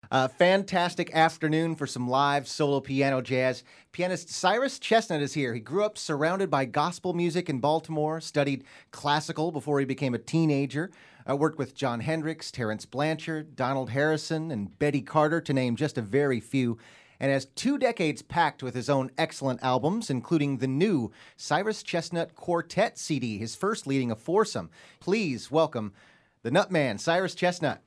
Fantastic afternoon for some live solo piano jazz. Pianist Cyrus Chestnut is here. He grew up surrounded by gospel music in Baltimore, studied classical before he became a teenager, worked with Jon Hendricks, Terence Blanchard, Donald Harrison, and Betty Carter, to name just a very few, and has 2 decades packed with his own excellent albums, including the new Cyrus Chestnut Quartet CD, his first leading a foursome. Please welcome the Nutman, Cyrus Chestnut.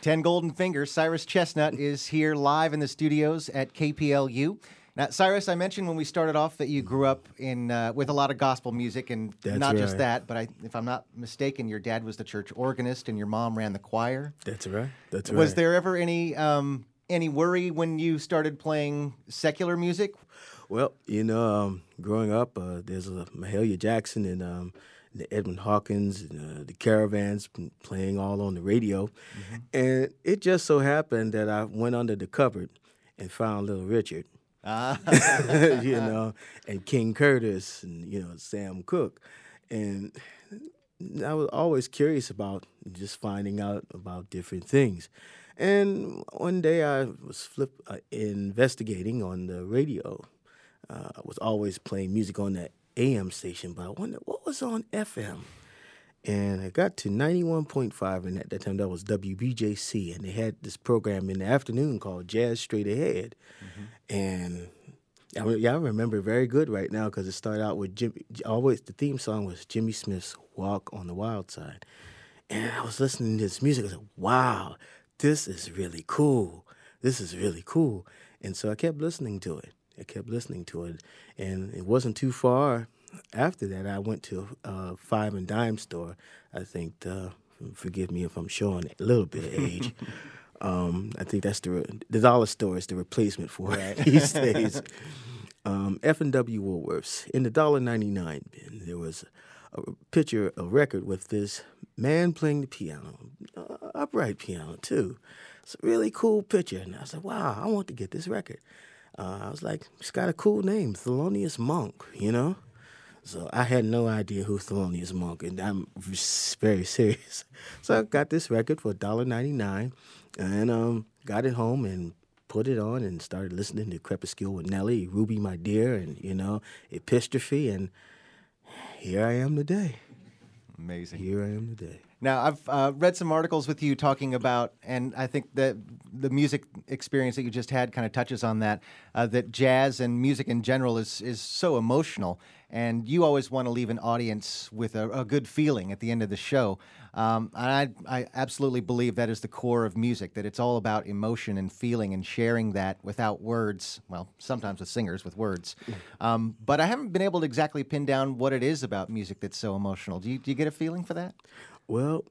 10 Golden Fingers. Cyrus Chestnut is here live in the studios at KPLU. Now, Cyrus, I mentioned when we started off that you grew up in with a lot of gospel music, and That's not just right. that, but if I'm not mistaken, your dad was the church organist and your mom ran the choir. That's right. That's right. Was there ever any worry when you started playing secular music? Well, growing up, there's Mahalia Jackson and the Edmund Hawkins and the Caravans playing all on the radio. Mm-hmm. And it just so happened that I went under the cupboard and found Little Richard. And King Curtis and, Sam Cooke. And I was always curious about just finding out about different things. And one day I was investigating on the radio. I was always playing music on that AM station, but I wondered what was on FM. And I got to 91.5, and at that time that was WBJC, and they had this program in the afternoon called Jazz Straight Ahead. Mm-hmm. And I remember it very good right now because it started out with the theme song was Jimmy Smith's Walk on the Wild Side. And I was listening to this music. I was like, wow, this is really cool. This is really cool. And so I kept listening to it. And it wasn't too far after that. I went to a Five and Dime store. I think, forgive me if I'm showing a little bit of age. I think that's the dollar store is the replacement for it these days. F&W Woolworths. In the $1.99 bin, there was a record with this man playing the piano, upright piano too. It's a really cool picture. And I said, wow, I want to get this record. I was like, it's got a cool name, Thelonious Monk, So I had no idea who Thelonious Monk, and I'm very serious. So I got this record for $1.99 and got it home and put it on and started listening to Crepuscule with Nelly, Ruby My Dear, and, Epistrophe, and here I am today. Amazing. Here I am today. Now, I've read some articles with you talking about, and I think that the music experience that you just had kind of touches on that, that jazz and music in general is so emotional, and you always want to leave an audience with a good feeling at the end of the show. And I absolutely believe that is the core of music, that it's all about emotion and feeling and sharing that without words, well, sometimes with singers with words. But I haven't been able to exactly pin down what it is about music that's so emotional. Do you get a feeling for that? Well,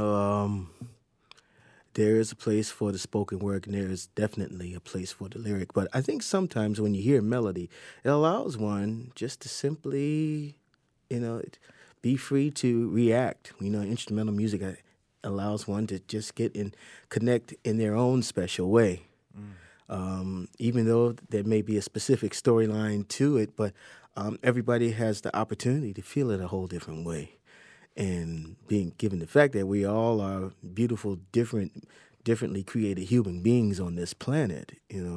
there is a place for the spoken word, and there is definitely a place for the lyric. But I think sometimes when you hear melody, it allows one just to simply, be free to react. Instrumental music allows one to just get and connect in their own special way. Even though there may be a specific storyline to it, but everybody has the opportunity to feel it a whole different way. And being given the fact that we all are beautiful, differently created human beings on this planet,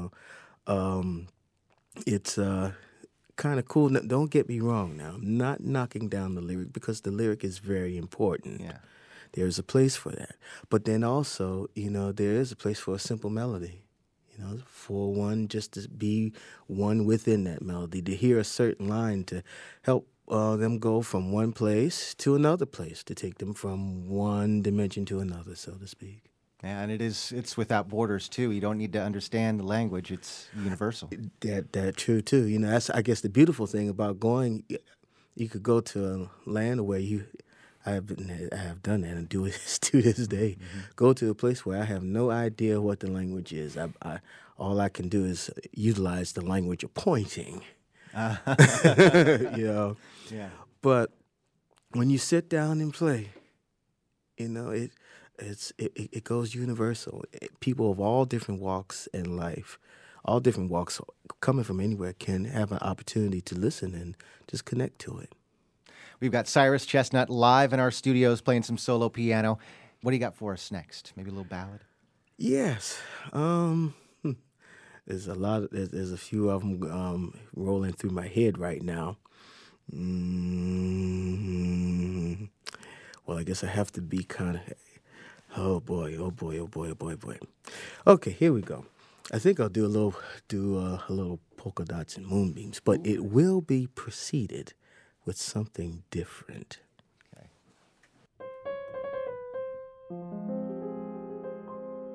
it's kind of cool. Don't get me wrong now. I'm not knocking down the lyric because the lyric is very important. Yeah. There's a place for that. But then also, there is a place for a simple melody. For one just to be one within that melody, to hear a certain line to help them go from one place to another place, to take them from one dimension to another, so to speak. Yeah, and it's without borders too. You don't need to understand the language; it's universal. That true too. That's I guess the beautiful thing about going. You could go to a land where I have done that and do it to this day. Mm-hmm. Go to a place where I have no idea what the language is. All I can do is utilize the language of pointing. Yeah. But when you sit down and play, it goes universal. People of all different walks in life, all different walks coming from anywhere, can have an opportunity to listen and just connect to it. We've got Cyrus Chestnut live in our studios playing some solo piano. What do you got for us next? Maybe a little ballad? Yes. There's a lot. There's a few of them rolling through my head right now. Well, I guess I have to be kind of. Oh boy! Okay, here we go. I think I'll do a little polka dots and moonbeams, but it will be preceded with something different. Okay.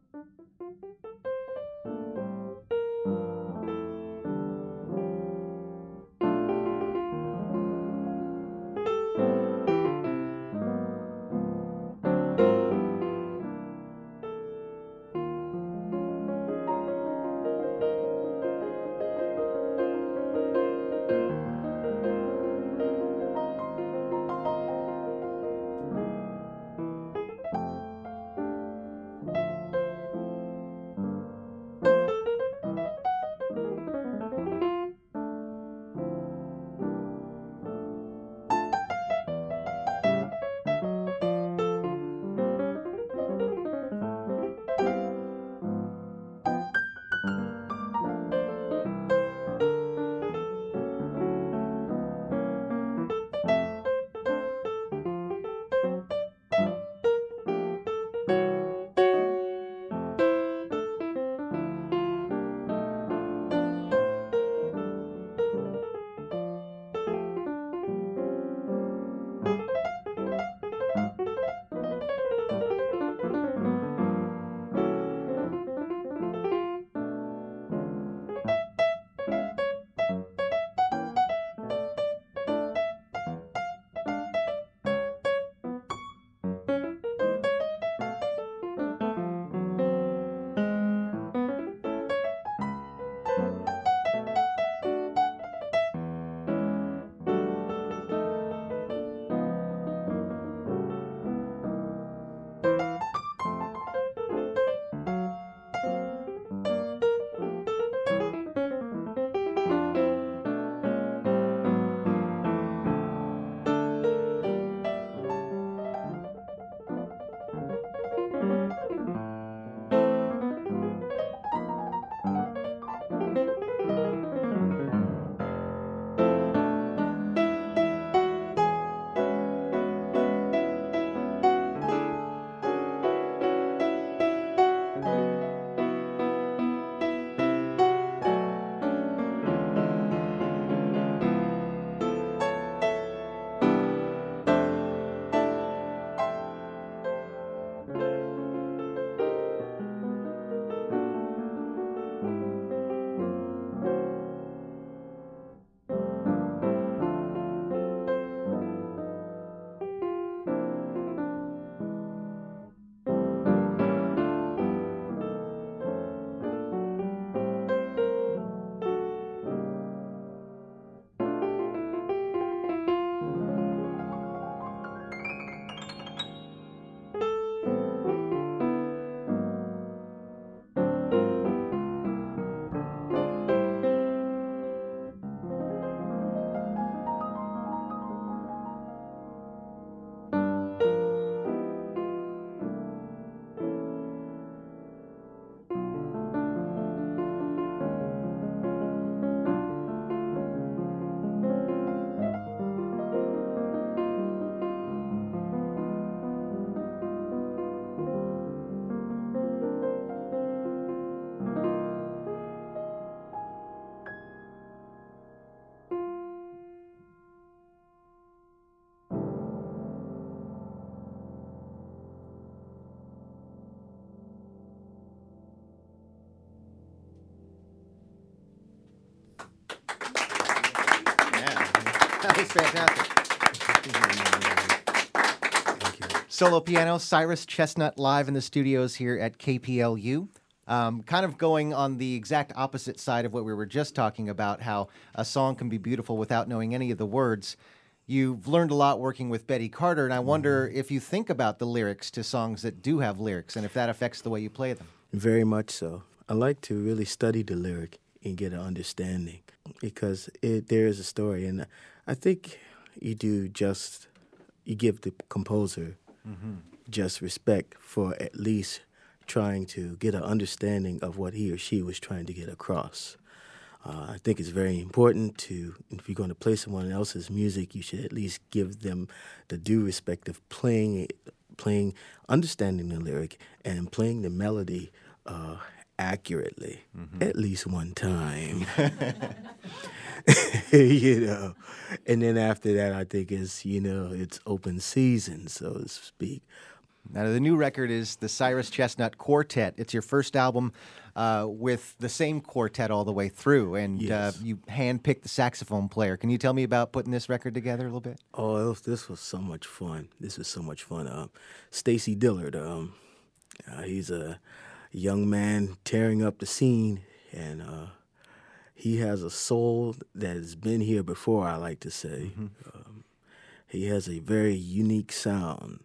That was fantastic. Solo piano, Cyrus Chestnut live in the studios here at KPLU. Kind of going on the exact opposite side of what we were just talking about, how a song can be beautiful without knowing any of the words. You've learned a lot working with Betty Carter, and I wonder if you think about the lyrics to songs that do have lyrics and if that affects the way you play them. Very much so. I like to really study the lyric and get an understanding because there is a story, and I think you give the composer just respect for at least trying to get an understanding of what he or she was trying to get across. I think it's very important to, if you're going to play someone else's music, you should at least give them the due respect of playing, understanding the lyric, and playing the melody accurately at least one time. And then after that, I think it's open season, so to speak. Now, the new record is the Cyrus Chestnut Quartet. It's your first album with the same quartet all the way through, and Yes. you handpicked the saxophone player. Can you tell me about putting this record together a little bit? Oh, this was so much fun. This was so much fun. Stacy Dillard, he's a young man tearing up the scene, and he has a soul that has been here before, I like to say. He has a very unique sound.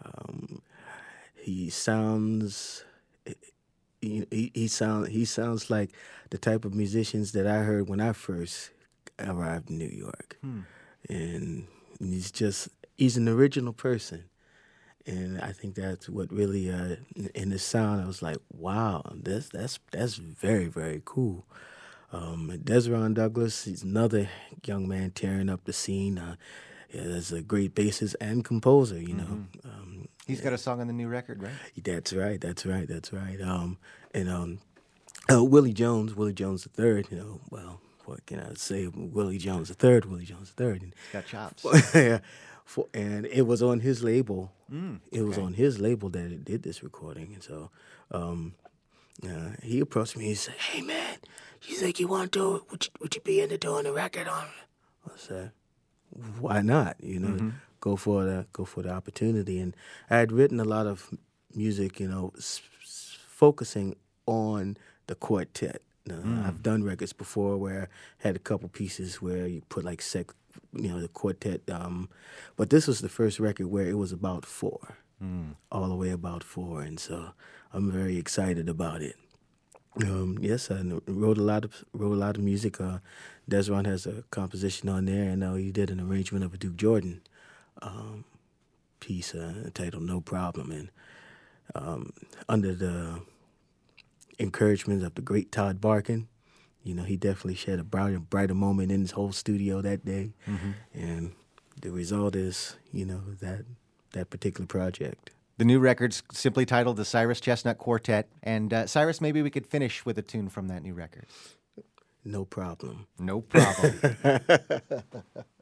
He sounds he sounds like the type of musicians that I heard when I first arrived in New York. And he's an original person. And I think that's what really in the sound I was like, wow, that's very, very cool. Desron Douglas, he's another young man tearing up the scene. He's a great bassist and composer, you know. He's got a song on the new record, right? That's right. Willie Jones III, you know, well, what can I say? Willie Jones III. And, He's got chops. and it was on his label. It was okay. on his label that it did this recording. And so he approached me. He said, "Hey, man, you think you want to do it? Would you be into doing a record on it?" I said, "Why not? You know, go for the opportunity." And I had written a lot of music, you know, focusing on the quartet. I've done records before where I had a couple pieces where you put like the quartet. But this was the first record where it was about four, all the way about four, and so I'm very excited about it. Yes, I wrote a lot of music. Desron has a composition on there, and he did an arrangement of a Duke Jordan piece titled "No Problem," and under the encouragement of the great Todd Barkin, you know, he definitely shed a brighter moment in his whole studio that day, and the result is, you know, that particular project. The new record's simply titled The Cyrus Chestnut Quartet. And Cyrus, maybe we could finish with a tune from that new record. No problem. No problem.